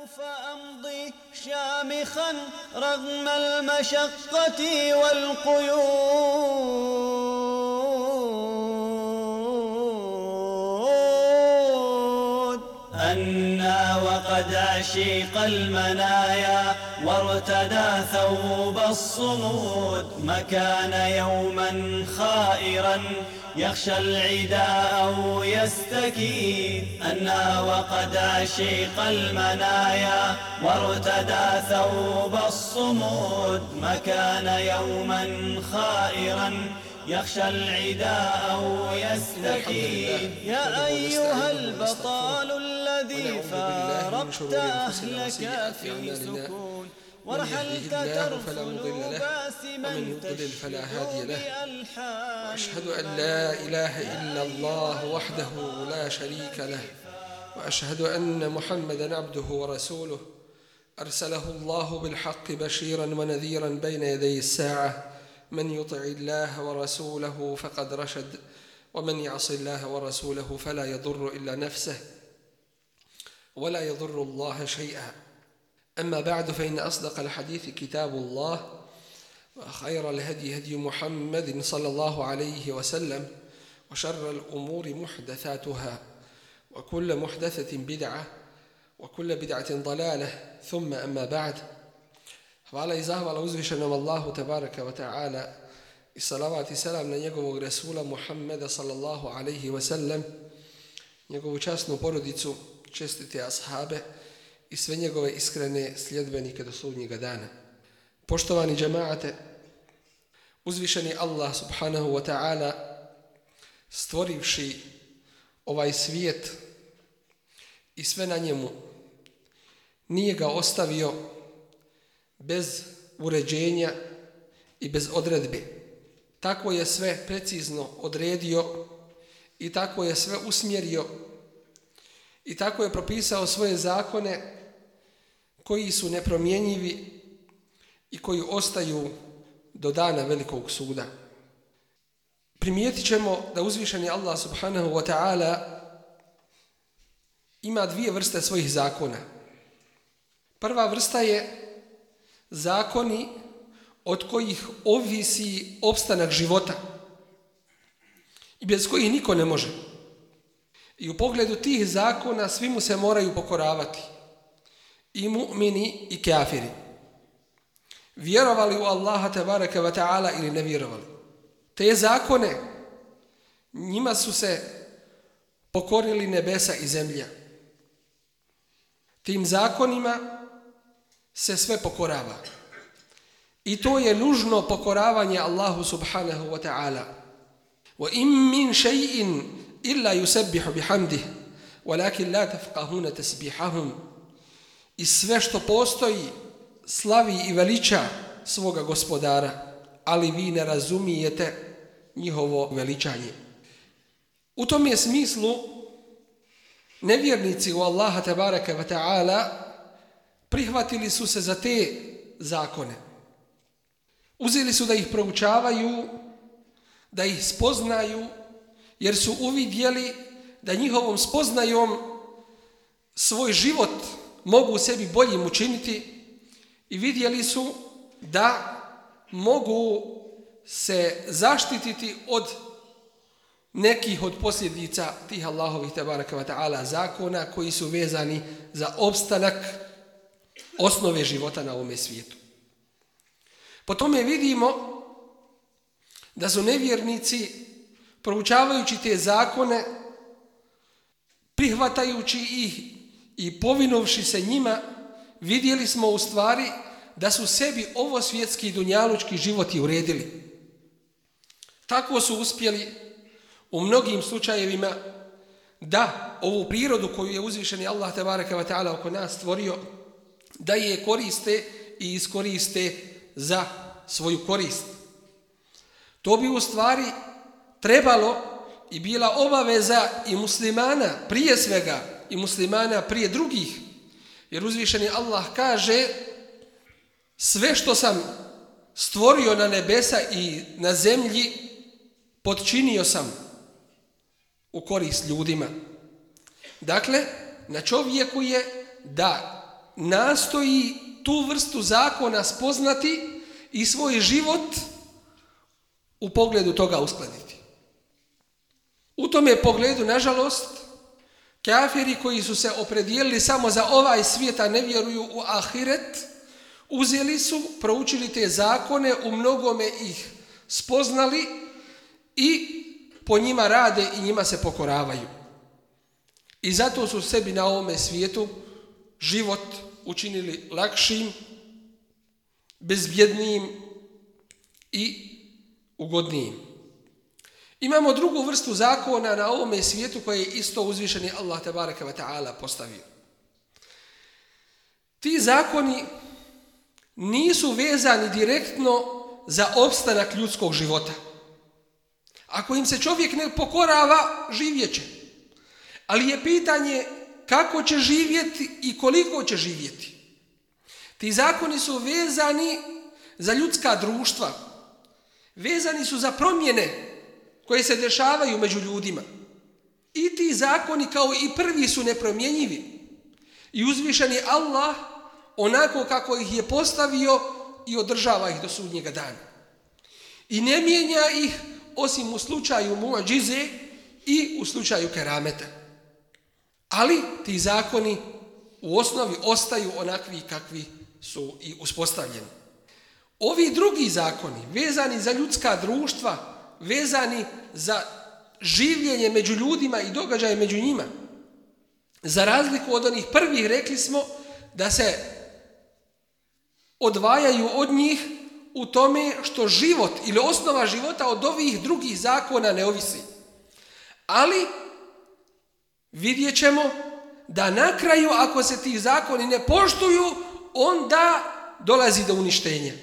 سوف أمضي شامخا رغم المشقة والقيود أنا وقد عشق المنايا وارتدى ثوب الصمود ما كان يوما خائرا يخشى العداء أو يستكين أنا وقد عشق المنايا وارتدى ثوب الصمود ما كان يوما خائرا يخشى العداء أو يستكين يا أيها البطال الذي فارقت أهلك في سكون ورحلت ترسل باسما فلا هادي له وأشهد أن لا إله إلا الله وحده لا شريك له وأشهد أن محمدا عبده ورسوله أرسله الله بالحق بشيرا ونذيرا بين يدي الساعة من يطع الله ورسوله فقد رشد ومن يعص الله ورسوله فلا يضر إلا نفسه ولا يضر الله شيئا أما بعد فإن أصدق الحديث كتاب الله وخير الهدي هدي محمد صلى الله عليه وسلم وشر الأمور محدثاتها وكل محدثة بدعة وكل بدعة ضلالة ثم أما بعد hvala i zahvala uzvišenom Allahu tebaraka wa ta'ala i salavat i salam na njegovog Rasula Muhammeda sallallahu alaihi wa sallam, njegovu časnu porodicu, čestite ashabe i sve njegove iskrene sljedbenike do sudnjega dana. Poštovani džemaate, uzvišeni Allah subhanahu wa ta'ala stvorivši ovaj svijet i sve na njemu nije ga ostavio bez uređenja i bez odredbi. Tako je sve precizno odredio i tako je sve usmjerio i tako je propisao svoje zakone koji su nepromjenjivi i koji ostaju do dana velikog suda. Primijetit ćemo da uzvišeni Allah subhanahu wa ta'ala ima dvije vrste svojih zakona. Prva vrsta je zakoni od kojih ovisi opstanak života i bez kojih niko ne može. I u pogledu tih zakona svi mu se moraju pokoravati, i mu'mini i kafiri, vjerovali u Allaha tebaraka wa ta'ala ili ne vjerovali. Te zakone, njima su se pokorili nebesa i zemlja. Tim zakonima se sve pokorava. I to je nužno pokoravanje Allahu subhanahu wa ta'ala. وَإِن مِّن شَيْءٍ إِلَّا يُسَبِّحُ بِحَمْدِهِ وَلَكِنْ لَا تَفْقَهُونَ تَسْبِحَهُمْ. I sve što postoji slavi i veliča svoga gospodara, ali vi ne razumijete njihovo veličanje. U tom je smislu nevjernici u Allaha tebaraka wa ta'ala prihvatili su se za te zakone. Uzeli su da ih proučavaju, da ih spoznaju, jer su uvidjeli da njihovom spoznajom svoj život mogu sebi boljim učiniti i vidjeli su da mogu se zaštititi od nekih od posljedica tih Allahovih tebaraka wa ta'ala zakona koji su vezani za opstanak osnove života na ovome svijetu. Po tome vidimo da su nevjernici, proučavajući te zakone, prihvatajući ih i povinovši se njima, vidjeli smo u stvari da su sebi ovo svjetski i dunjalučki život i uredili. Tako su uspjeli u mnogim slučajevima da ovu prirodu koju je uzvišeni Allah tebaraka wa ta'ala oko nas stvorio, da je koriste i iskoriste za svoju korist. To bi u stvari trebalo i bila obaveza i muslimana prije svega i muslimana prije drugih. Jer uzvišeni Allah kaže: sve što sam stvorio na nebesa i na zemlji potčinio sam u korist ljudima. Dakle, na čovjeku je da nastoji tu vrstu zakona spoznati i svoj život u pogledu toga uskladiti. U tome pogledu, nažalost, kafiri koji su se opredijelili samo za ovaj svijet, a ne vjeruju u ahiret, uzeli su, proučili te zakone, u mnogome ih spoznali i po njima rade i njima se pokoravaju. I zato su sebi na ovome svijetu život učinili lakšim, bezbjednijim i ugodnijim. Imamo drugu vrstu zakona na ovome svijetu koje je isto uzvišeni Allah tebareke ve ta'ala postavio. Ti zakoni nisu vezani direktno za opstanak ljudskog života. Ako im se čovjek ne pokorava, živjet će. Ali je pitanje kako će živjeti i koliko će živjeti. Ti zakoni su vezani za ljudska društva. Vezani su za promjene koje se dešavaju među ljudima. I ti zakoni kao i prvi su nepromjenjivi. I uzvišeni Allah onako kako ih je postavio i održava ih do sudnjega dana. I ne mijenja ih osim u slučaju muadžize i u slučaju kerameta. Ali ti zakoni u osnovi ostaju onakvi kakvi su i uspostavljeni. Ovi drugi zakoni, vezani za ljudska društva, vezani za življenje među ljudima i događaje među njima, za razliku od onih prvih, rekli smo da se odvajaju od njih u tome što život ili osnova života od ovih drugih zakona ne ovisi. Ali vidjet ćemo da na kraju, ako se ti zakoni ne poštuju, onda dolazi do uništenja.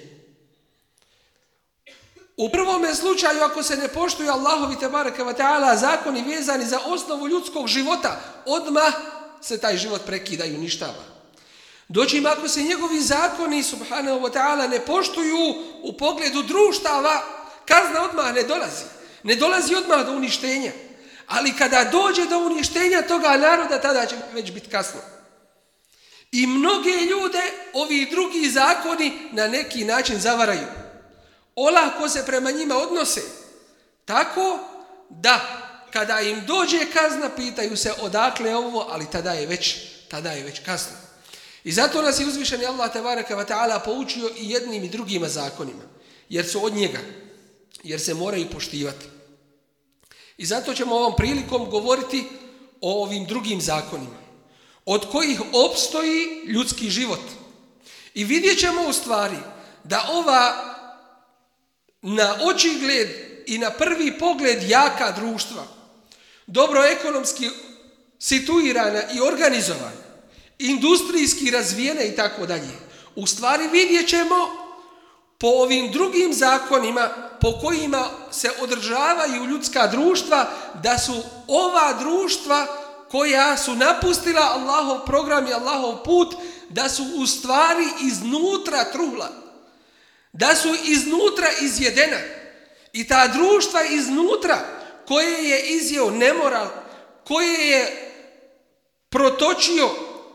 U prvome slučaju, ako se ne poštuju Allahovi tebareke ve ta'ala zakoni vezani za osnovu ljudskog života, odmah se taj život prekida i uništava. Dočim ako se njegovi zakoni subhanahu wa ta'ala ne poštuju u pogledu društava, kazna odmah ne dolazi. Ne dolazi odmah do uništenja. Ali kada dođe do uništenja toga naroda, tada će već biti kasno. I mnoge ljude ovi drugi zakoni na neki način zavaraju. Olako se prema njima odnose. Tako da kada im dođe kazna, pitaju se odakle ovo, ali tada je već kasno. I zato nas je uzvišeni Allah tebareke ve ta'ala poučio i jednim i drugima zakonima. Jer su od njega. Jer se moraju poštivati. I zato ćemo ovom prilikom govoriti o ovim drugim zakonima, od kojih opstoji ljudski život. I vidjet ćemo u stvari da ova na očigled i na prvi pogled jaka društva, dobro ekonomski situirana i organizovana, industrijski razvijena i tako dalje, u stvari vidjet ćemo po ovim drugim zakonima po kojima se održavaju ljudska društva, da su ova društva koja su napustila Allahov program i Allahov put, da su u stvari iznutra truhla, da su iznutra izjedena. I ta društva iznutra koje je izjeo nemoral, koje je protočio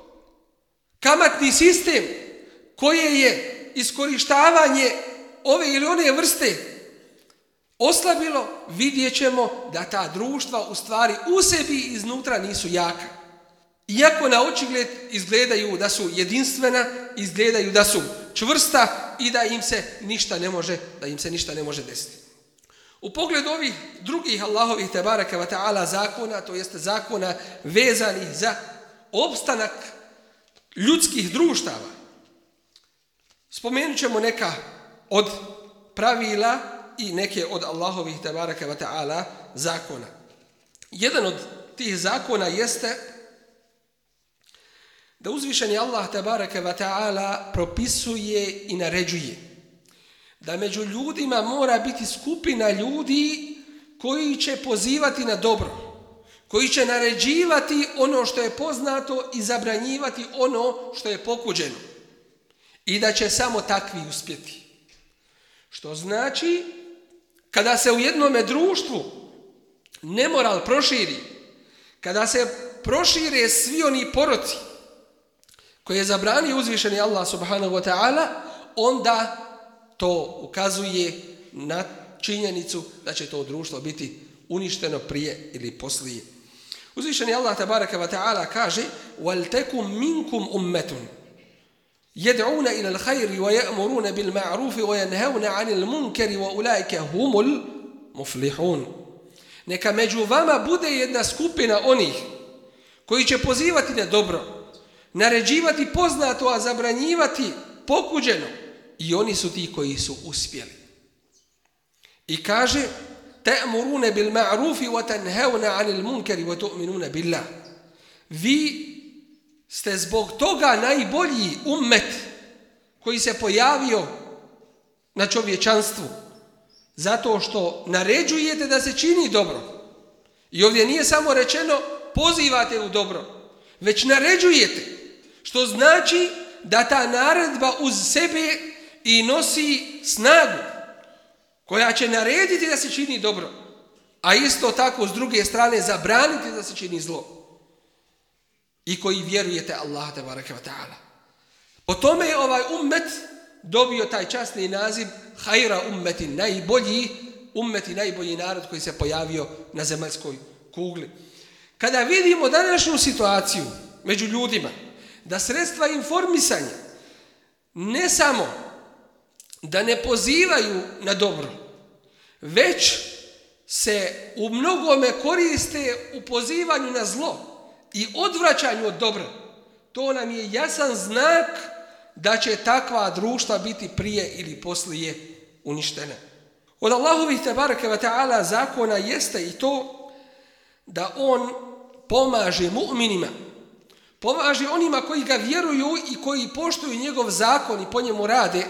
kamatni sistem, koje je iskorištavanje ove ili one vrste oslabilo, vidjet ćemo da ta društva u stvari u sebi iznutra nisu jaka. Iako na očigled izgledaju da su jedinstvena, izgledaju da su čvrsta i da im se ništa ne može desiti. U pogledu ovih drugih Allahovih tebareke ve ta'ala zakona, to jeste zakona vezanih za opstanak ljudskih društava, spomenut ćemo neka od pravila i neke od Allahovih tebareke ve ta'ala zakona. Jedan od tih zakona jeste da uzvišeni Allah tebareke ve ta'ala propisuje i naređuje da među ljudima mora biti skupina ljudi koji će pozivati na dobro, koji će naređivati ono što je poznato i zabranjivati ono što je pokuđeno. I da će samo takvi uspjeti. Što znači, kada se u jednome društvu nemoral proširi, kada se prošire svi oni poroci koje je zabranio uzvišeni Allah subhanahu wa ta'ala, onda to ukazuje na činjenicu da će to društvo biti uništeno prije ili poslije. Uzvišeni Allah tabaraka wa ta'ala kaže: وَلْتَكُمْ مِنْكُمْ أُمَّةٌ يَدْعُونَ إِلَى الْخَيْرِ وَيَأْمُرُونَ بِالْمَعْرُوفِ وَيَنْهَوْنَ عَنِ الْمُنْكَرِ وَأُولَٰئِكَ هُمُ الْمُفْلِحُونَ. Neka među vama bude jedna skupina onih koji će pozivati na dobro, naređivati poznato, a zabranjivati pokuđeno, i oni su ti koji su uspjeli. I kaže: تَأْمُرُونَ بِالْمَعْرُوفِ وَتَنْهَوْنَ عَنِ الْمُنْكَرِ وَتُؤْمِنُونَ بِاللَّهِ. Vi ste zbog toga najbolji ummet koji se pojavio na čovječanstvu, zato što naređujete da se čini dobro. I ovdje nije samo rečeno pozivate u dobro, već naređujete, što znači da ta naredba uz sebe i nosi snagu koja će narediti da se čini dobro, a isto tako s druge strane zabraniti da se čini zlo. I koji vjerujete Allah tabaraka wa ta'ala. Po tome je ovaj ummet dobio taj časni naziv hajra ummeti, najbolji ummet i najbolji narod koji se pojavio na zemaljskoj kugli. Kada vidimo današnju situaciju među ljudima, da sredstva informisanja ne samo da ne pozivaju na dobro, već se u mnogome koriste u pozivanju na zlo i odvraćanju od dobra, to nam je jasan znak da će takva društva biti prije ili poslije uništena. Od Allahovih tebareke ve ta'ala zakona jeste i to da on pomaže mu'minima, pomaže onima koji ga vjeruju i koji poštuju njegov zakon i po njemu rade,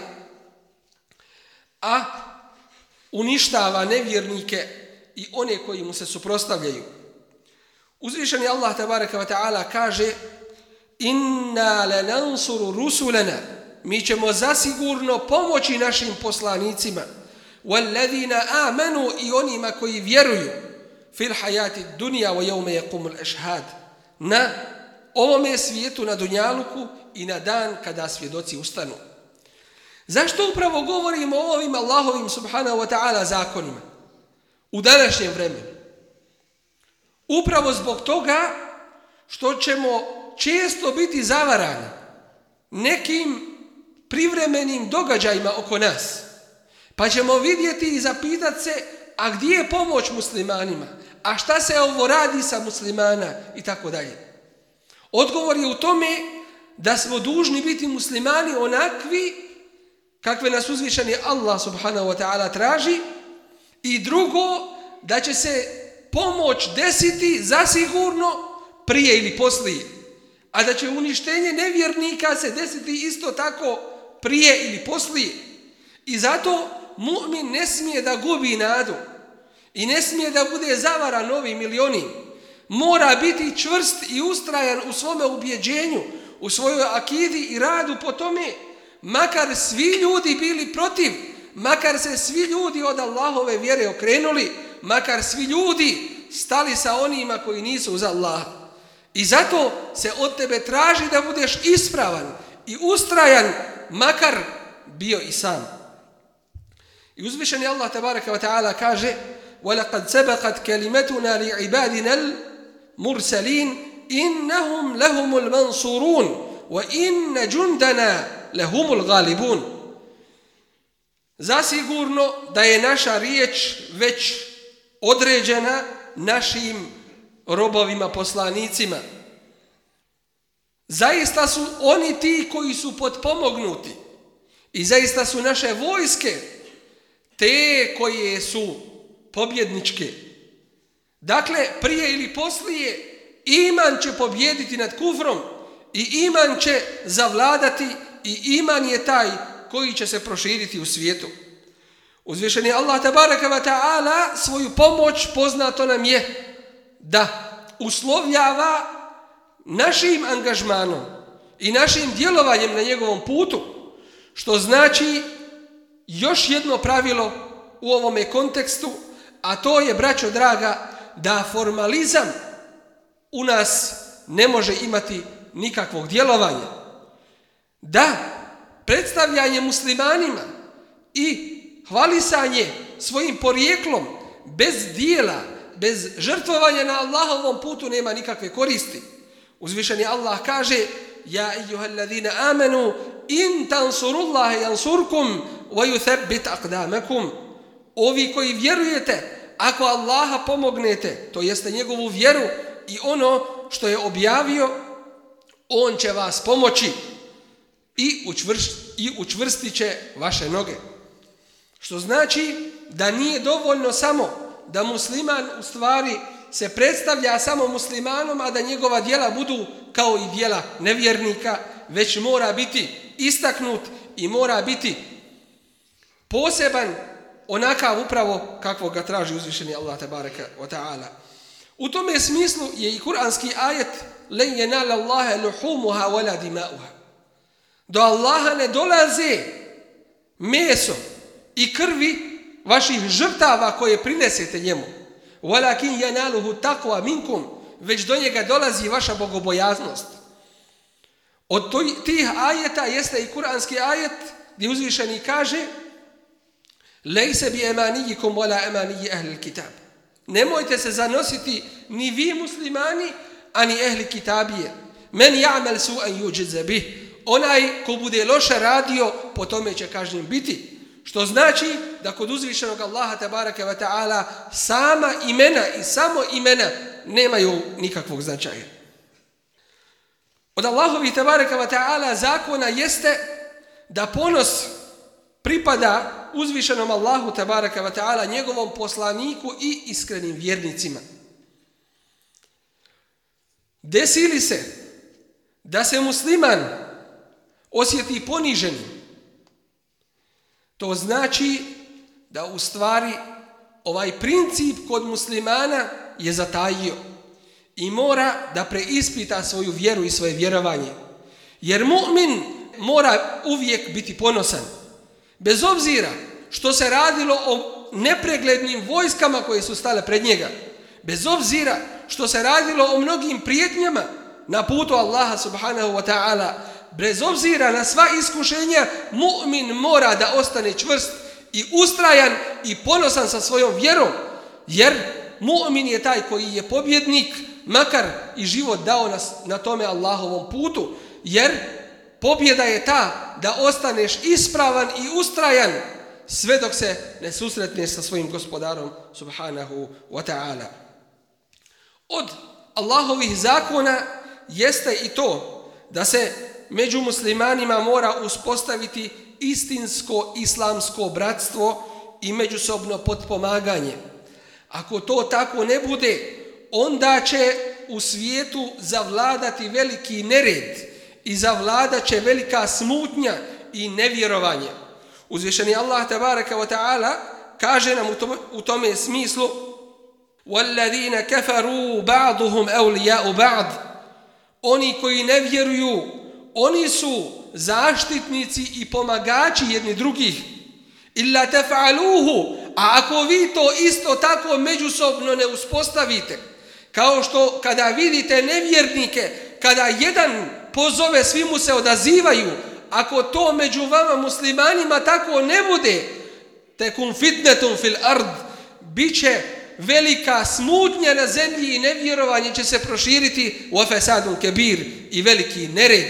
a uništava nevjernike i one koji mu se suprotstavljaju. Uzvišeni Allah tabaraka wa ta'ala kaže: inna lanansuru rusulana, mi ćemo zasigurno pomoći našim poslanicima, walladina amanu, i onima koji vjeruju, fil hayati dunya wa yawma yaqumul ashhad, na ovome svijetu, na dunjaluku i na dan kada svjedoci ustanu. Zašto upravo govorimo o ovim Allahovim subhanahu wa ta'ala zakonima u današnjem vremenu? Upravo zbog toga što ćemo često biti zavarani nekim privremenim događajima oko nas, pa ćemo vidjeti i zapitati se: a gdje je pomoć muslimanima? A šta se ovo radi sa muslimana? I tako dalje. Odgovor je u tome da smo dužni biti muslimani onakvi kakve nas uzvišeni Allah subhanahu wa ta'ala traži, i drugo, da će se pomoć desiti zasigurno prije ili poslije, a da će uništenje nevjernika se desiti isto tako prije ili poslije. I zato mu'min ne smije da gubi nadu i ne smije da bude zavaran ovim ili onim. Mora biti čvrst i ustrajan u svome ubjeđenju, u svojoj akidi i radu po tome, makar svi ljudi bili protiv, makar se svi ljudi od Allahove vjere okrenuli, makar svi ljudi stali sa onima koji nisu uz Allaha. I zato se od tebe traži da budeš ispravan i ustrajan, makar bio i sam. I uzvišeni Allah tabaraka wa ta'ala kaže: وَلَقَدْ سَبَقَتْ كَلِمَتُنَا لِعِبَادِنَا الْمُرْسَلِينَ إِنَّهُمْ لَهُمُ الْمَنْصُورُونَ وَإِنَّ جُنْدَنَا لَهُمُ الْغَالِبُونَ. Zasigurno da je naša riječ već određena našim robovima, poslanicima. Zaista su oni ti koji su potpomognuti i zaista su naše vojske te koje su pobjedničke. Dakle, prije ili poslije iman će pobjediti nad kufrom i iman će zavladati i iman je taj koji će se proširiti u svijetu. Uzvišeni Allah tabaraka wa ta'ala svoju pomoć, poznato nam je, da uslovljava našim angažmanom i našim djelovanjem na njegovom putu, što znači još jedno pravilo u ovome kontekstu, a to je, braćo draga, da formalizam u nas ne može imati nikakvog djelovanja. da predstavljanje muslimanima i hvalisanje svojim porijeklom bez dijela, bez žrtvovanja na Allahovom putu nema nikakve koristi. Uzvišeni Allah kaže: Ja ejuhallazina amanu in tansurullaha yansurkum wa yuthabbit aqdamakum. Ovi koji vjerujete, ako Allaha pomognete, to jeste njegovu vjeru i ono što je objavio, on će vas pomoći i učvrstit će vaše noge. Što znači da nije dovoljno samo da musliman u stvari se predstavlja samo muslimanom, a da njegova djela budu kao i djela nevjernika, već mora biti istaknut i mora biti poseban, onakav upravo kakvog ga traži uzvišeni Allah tebareke ve taala. U tome smislu je i kuranski ajet: "Len yanala Allaha luhumuha wala dima'uha." Do Allaha ne dolaze meso i krvi vaših žrtava koje prinesete njemu. "Walakin yanaluhu taqwa minkum." Već do njega dolazi vaša bogobojaznost. Od tih ajeta jeste i kuranski ajet gdje uzvišeni kaže: "Lejse bi emanijikum wala emaniji ehli kitab." Nemojte se zanositi ni vi muslimani, ani ehli kitabije. "Men ja'mal su'an yujza bih." Onaj ko bude loše radio, po tome će kažnjen biti. Što znači da kod uzvišenog Allaha tebareke ve taala sama imena i samo imena nemaju nikakvog značaja. Od Allahovi tebareke ve taala zakona jeste da ponos pripada uzvišenom Allahu tebareke ve taala, njegovom poslaniku i iskrenim vjernicima. Desi li se da se musliman osjeti poniženim, to znači da u stvari ovaj princip kod muslimana je zatajio i mora da preispita svoju vjeru i svoje vjerovanje. Jer mu'min mora uvijek biti ponosan. Bez obzira što se radilo o nepreglednim vojskama koje su stale pred njega. Bez obzira što se radilo o mnogim prijetnjama na putu Allaha subhanahu wa ta'ala. Bez obzira na sva iskušenja, mu'min mora da ostane čvrst i ustrajan i ponosan sa svojom vjerom. Jer mu'min je taj koji je pobjednik, makar i život dao nas na tome Allahovom putu. Jer pobjeda je ta da ostaneš ispravan i ustrajan sve dok se ne susretneš sa svojim gospodarom subhanahu wa ta'ala. Od Allahovih zakona jeste i to da se među muslimanima mora uspostaviti istinsko islamsko bratstvo i međusobno potpomaganje. Ako to tako ne bude, onda će u svijetu zavladati veliki nered i zavladat će velika smutnja i nevjerovanje. Uzvišeni Allah tebareke ve taala kaže nam u tome smislu: "Wallazina kafaru ba'duhum awliya'u ba'd." Oni koji ne vjeruju, oni su zaštitnici i pomagači jedni drugih. "Illa taf'aluhu." A ako vi to isto tako međusobno ne uspostavite, kao što kada vidite nevjernike, kada jedan pozove, svi mu se odazivaju, ako to među vama muslimanima tako ne bude, tekun fitnetun fil ard, bit će velika smutnja na zemlji i nevjerovanje će se proširiti u fesadun kebir i veliki nered.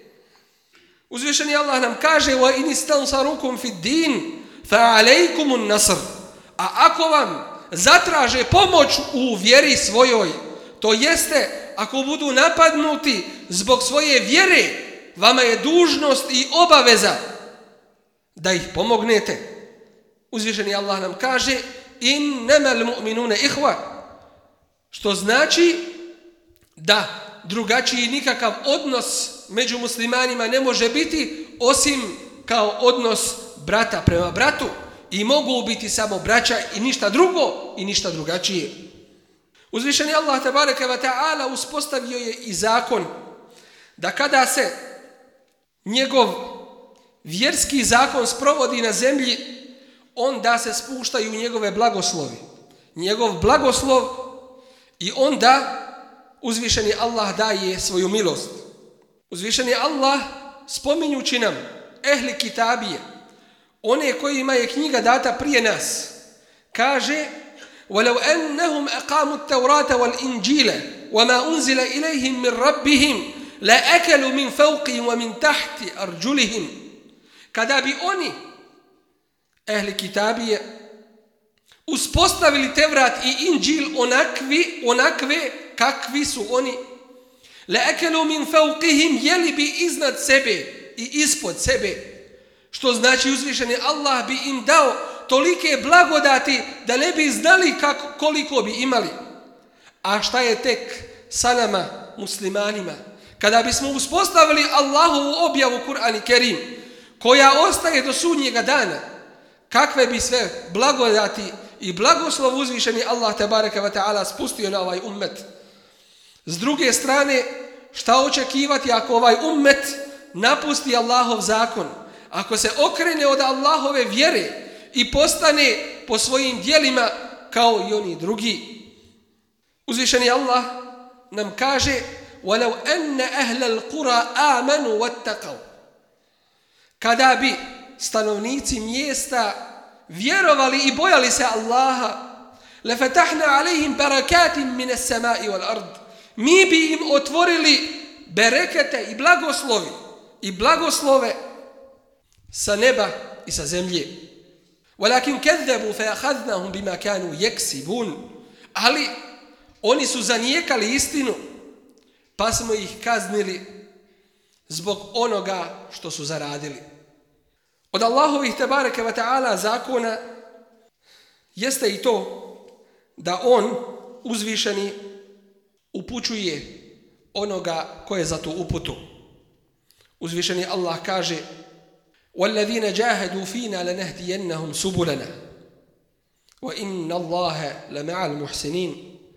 Uzvišeni Allah nam kaže: "Wa in istansarukum fid din fa alaykumun nasr." A ako vam zatraže pomoć u vjeri svojoj, to jeste ako budu napadnuti zbog svoje vjere, vama je dužnost i obaveza da ih pomognete. Uzvišeni Allah nam kaže: "Innamal mu'minuna ihwa." Što znači da drugačiji nikakav odnos među muslimanima ne može biti osim kao odnos brata prema bratu i mogu biti samo braća i ništa drugo i ništa drugačije. Uzvišeni Allah tebareke ve taala uspostavio je i zakon da kada se njegov vjerski zakon sprovodi na zemlji, onda se spuštaju njegove blagoslovi. Njegov blagoslov i onda uzvišeni Allah daje svoju milost. Uzvišeni Allah spominjući nam ehli kitabije, one kojima je knjiga data prije nas, kaže وَلَوْ أَنَّهُمْ أَقَامُوا التَّوْرَاةَ وَالْإِنْجِيلَ وَمَا أُنْزِلَ إِلَيْهِمْ مِنْ رَبِّهِمْ لَأَكَلُوا مِنْ فَوْقِهِمْ وَمِنْ تَحْتِ أَرْجُلِهِمْ. Kada bi oni, ehli kitabije, uspostavili Tevrat i Inđil onakve kakvi su oni, لَأَكَلُوا مِنْ فَوْقِهِمْ, jeli bi iznad sebe i ispod sebe, što znači uzvišeni Allah bi im dao tolike blagodati da ne bi znali koliko bi imali. A šta je tek sa nama muslimanima? Kada bismo uspostavili Allahovu objavu Kur'an i Kerim, koja ostaje do sudnjega dana, kakve bi sve blagodati i blagoslov uzvišeni Allah tebareke ve taala spustio na ovaj ummet. S druge strane, šta očekivati ako ovaj ummet napusti Allahov zakon, ako se okrene od Allahove vjere i postane po svojim djelima kao i oni drugi? Uzvišeni Allah nam kaže وَلَوْ أَنَّ أَهْلَ الْقُرَى آمَنُوا وَاتَّقَوْا. Kada bi stanovnici mjesta vjerovali i bojali se Allaha, لَفَتَحْنَا عَلَيْهِمْ بَرَكَاتٍ مِنَ السَّمَاءِ وَالْأَرْضِ, mi bi im otvorili berekete i blagoslove sa neba i sa zemlje. وَلَكِنْ كَذَّبُوا فَأَخَذْنَهُمْ بِمَا كَانُوا يَكْسِبُونَ. Ali oni su zanijekali istinu, pa smo ih kaznili zbog onoga što su zaradili. Od Allahovih tebareke ve taala zakona jeste i to da on, uzvišeni, upućuje onoga ko je za tu uputu. Uzvišeni Allah kaže وَالَّذِينَ جَاهَدُوا فِينَا لَنَهْدِيَنَّهُمْ سُبُلَنَا وَإِنَّ اللَّهَ لَمَعَ الْمُحْسِنِينَ.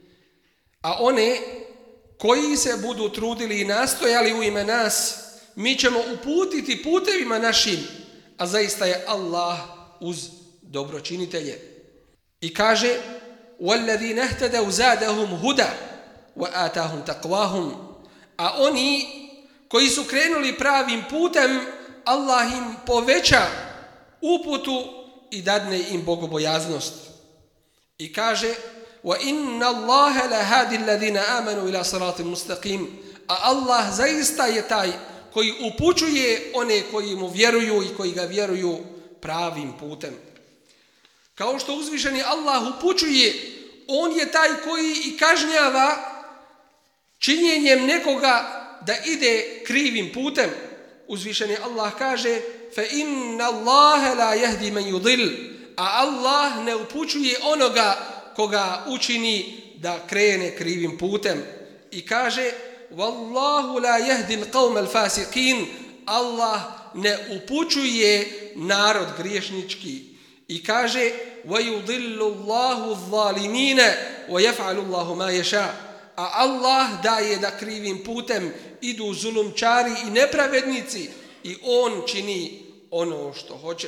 A one koji se budu trudili i nastojali u ime nas, mi ćemo uputiti putevima našim, a zaista je Allah uz dobročinitelje. I kaže وَالَّذِينَ اهْتَدَوْا زَادَهُمْ هُدًى وَآتَاهُمْ تَقْوَاهُمْ. A oni koji su krenuli pravim putem, Allah im poveća uputu i dadne im bogobojaznost. I kaže وَإِنَّ اللَّهَ لَهَادِ الَّذِينَ آمَنُوا إِلَى صِرَاطٍ مُسْتَقِيمٍ. A Allah zaista je taj koji upućuje one koji mu vjeruju i koji ga vjeruju pravim putem. Kao što uzvišeni Allah upućuje, on je taj koji i kažnjava činjenjem nekoga da ide krivim putem. Uzvišeni Allah kaže فَإِنَّ اللَّهَ لَا يَهْدِي مَنْ يُضِلُّ. A Allah ne upućuje onoga koga učini da krene krivim putem. I kaže وَاللَّهُ لَا يَهْدِي الْقَوْمَ الْفَاسِقِينَ. Allah ne upućuje narod griješnički. I kaže وَيُضِلُّ اللَّهُ الظَّالِمِينَ وَيَفْعَلُ اللَّهُ مَا يَشَاءُ. A Allah daje da krivim putem idu zulumčari i nepravednici i on čini ono što hoće.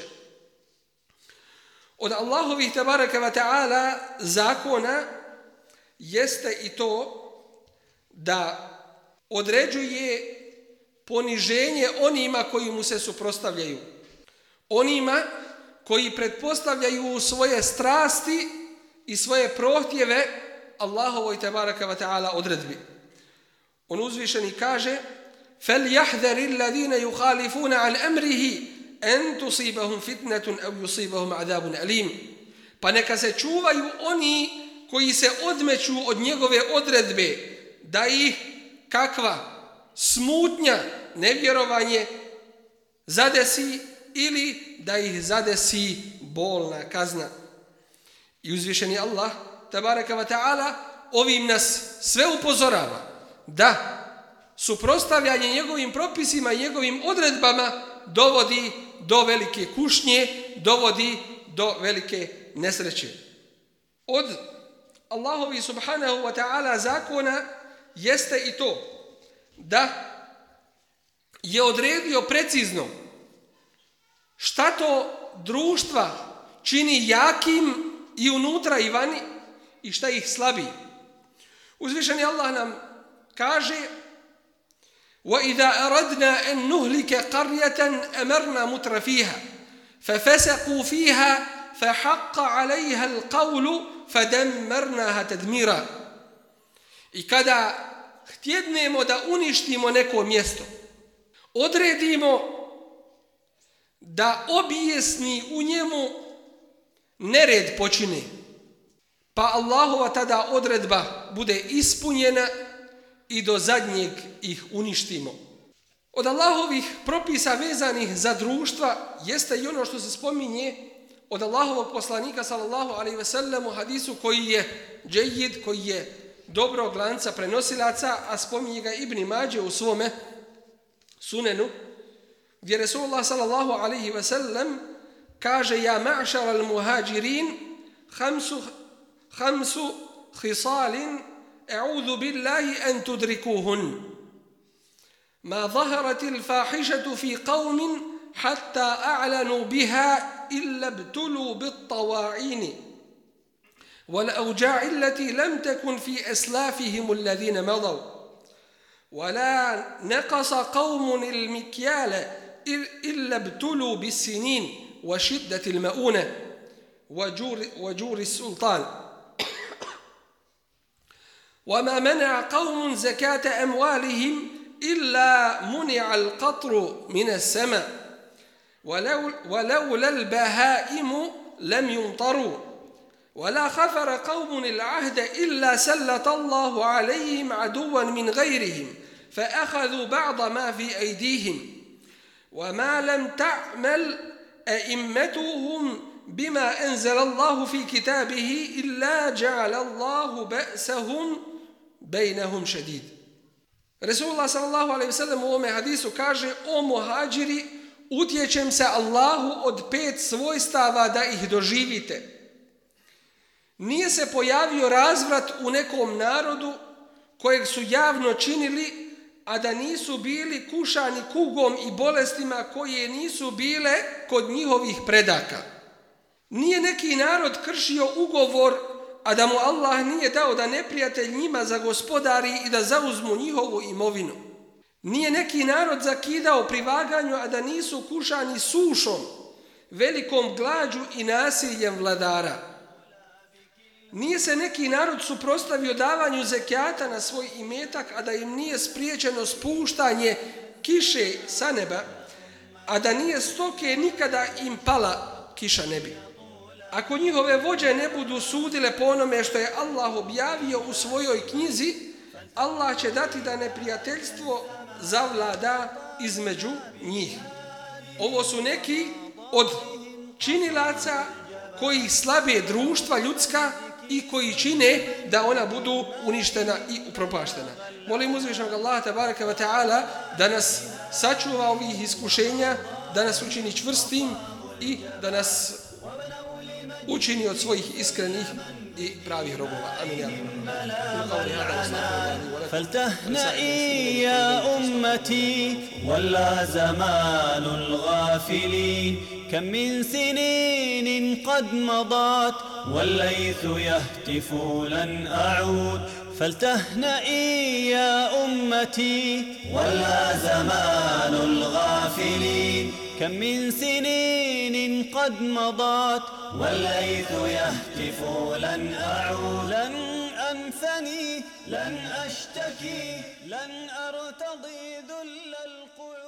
Od Allahovih tebareke ve taala zakona jeste i to da određuje poniženje onima koji mu se suprotstavljaju. Onima koji pretpostavljaju svoje strasti i svoje prohtjeve Allahovoj tebareke ve taala odredbi. On uzvišeni kaže فَلْيَحْذَرِ الَّذِينَ يُخَالِفُونَ عَنْ أَمْرِهِ أَنْ تُصِيبَهُمْ فِتْنَةٌ أَوْ يُصِيبَهُمْ عَذَابٌ أَلِيمٌ. Pa neka se čuvaju oni koji se odmeću od njegove odredbe, da ih kakva smutnja, nevjerovanje zadesi ili da ih zadesi bolna kazna. I uzvišeni Allah tebareke ve taala ovim nas sve upozorava da suprotstavljanje njegovim propisima i njegovim odredbama dovodi do velike kušnje, dovodi do velike nesreće. Od Allahovi subhanahu wa ta'ala zakona jeste i to da je odredio precizno šta to društva čini jakim i unutra i vani i šta ih slabi. Uzvišeni Allah nam kaže وَإِذَا أَرَدْنَا أَن نُهْلِكَ قَرْيَةً أَمَرْنَا مُتْرَ فِيهَا فَفَسَقُوا فِيهَا فَحَقَّ عَلَيْهَا الْقَوْلُ فَدَمَّرْنَاهَا تَدْمِيرًا. I kada htjednemo da uništimo neko mjesto, odredimo da obijesni u njemu nered počine, pa Allahova tada odredba bude ispunjena i do zadnjeg ih uništimo. Od Allahovih propisa vezanih za društva jeste i ono što se spominje od Allahovog poslanika sallallahu alejhi ve sellem u hadisu koji je džejid, koji je dobrog lanca prenosilaca, a spominje ga Ibn Mađe u svome sunenu, gdje Resulullah sallallahu alejhi ve sellem kaže: ja ma'šar al-muhađirin khamsu khisalin a'udhu billahi an tudrikuhun ma zaharatil fahišatu fi qawmin hatta a'lanu biha illa btulu bit tawa'ini والأوجاع التي لم تكن في أسلافهم الذين مضوا ولا نقص قوم المكيال إلا ابتلوا بالسنين وشدة المؤونة وجور السلطان وما منع قوم زكاة أموالهم إلا منع القطر من السماء ولولا البهائم لم يمطروا ولا خفر قوم العهد إلا سلط الله عليهم عدوا من غيرهم فأخذوا بعض ما في أيديهم وما لم تعمل أئمتهم بما أنزل الله في كتابه إلا جعل الله بأسهم بينهم شديد. Resulullah sallallahu alejhi ve sellem u ovome hadisu kaže: o muhađiri, utječem se Allahu od 5 svojstava da ih doživite. Nije se pojavio razvrat u nekom narodu kojeg su javno činili, a da nisu bili kušani kugom i bolestima koje nisu bile kod njihovih predaka. Nije neki narod kršio ugovor, a da mu Allah nije dao da neprijatelj njima zagospodari i da zauzmu njihovu imovinu. Nije neki narod zakidao pri vaganju, a da nisu kušani sušom, velikom glađu i nasiljem vladara. Nije se neki narod suprotstavio davanju zekijata na svoj imetak, a da im nije spriječeno spuštanje kiše sa neba, a da nije stoke nikada im pala kiša nebi. Ako njihove vođe ne budu sudile po onome što je Allah objavio u svojoj knjizi, Allah će dati da neprijateljstvo zavlada između njih. Ovo su neki od činilaca koji slabe društva ljudska i koji čine da ona budu uništena i upropaštena. Molim uzvišenog Allaha tabaraka wa ta'ala da nas sačuva ovih iskušenja, da nas učini čvrstim i da nas učini od svojih iskrenih i pravih robova. Amin ya Rabbi. فلتهنئي يا أمتي ولا زمان الغافلين كم من سنين قد مضت والليث يهتف لن أعود فلتهنئي يا أمتي ولا زمان الغافلين كم من سنين قد مضت والليث يهتف لن أعود لن أنثني لن أشتكي لن أرتضي ذل القعود